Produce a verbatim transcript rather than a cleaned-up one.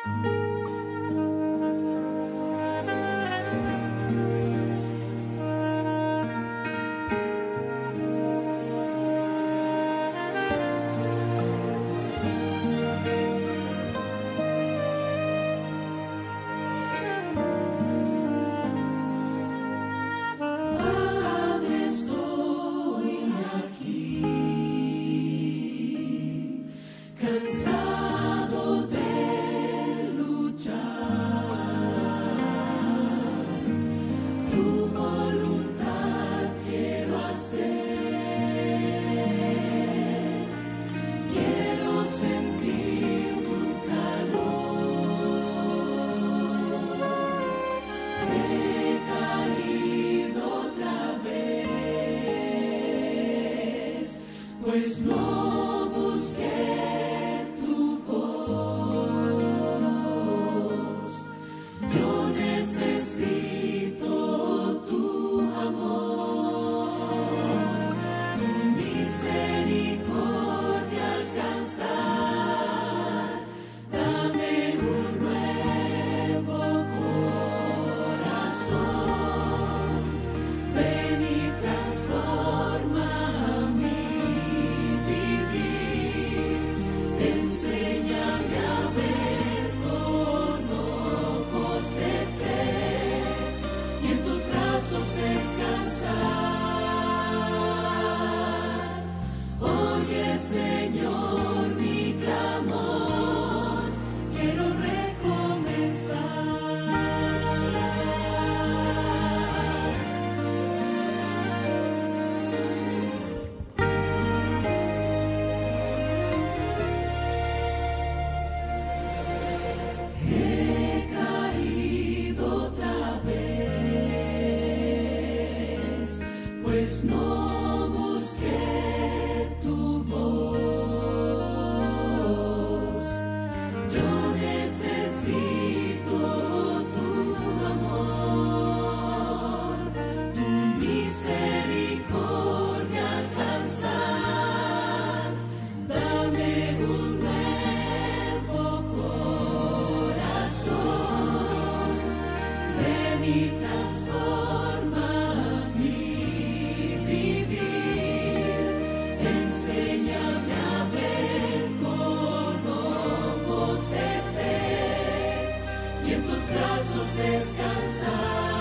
pues no busqué tu voz. Yo necesito tu amor, tu misericordia alcanzar. Dame un nuevo corazón, ven y transforma mi vivir. Enséñame a ver con ojos de fe y en tus brazos descansar. Oye, Señor, mi clamor, quiero recomenzar. He caído otra vez, pues no busqué tu voz. Yo necesito tu amor, tu misericordia alcanzar. Dame un nuevo corazón, ven y transforma mi vivir. Enséñame a ver con ojos de fe y en tus brazos descansar.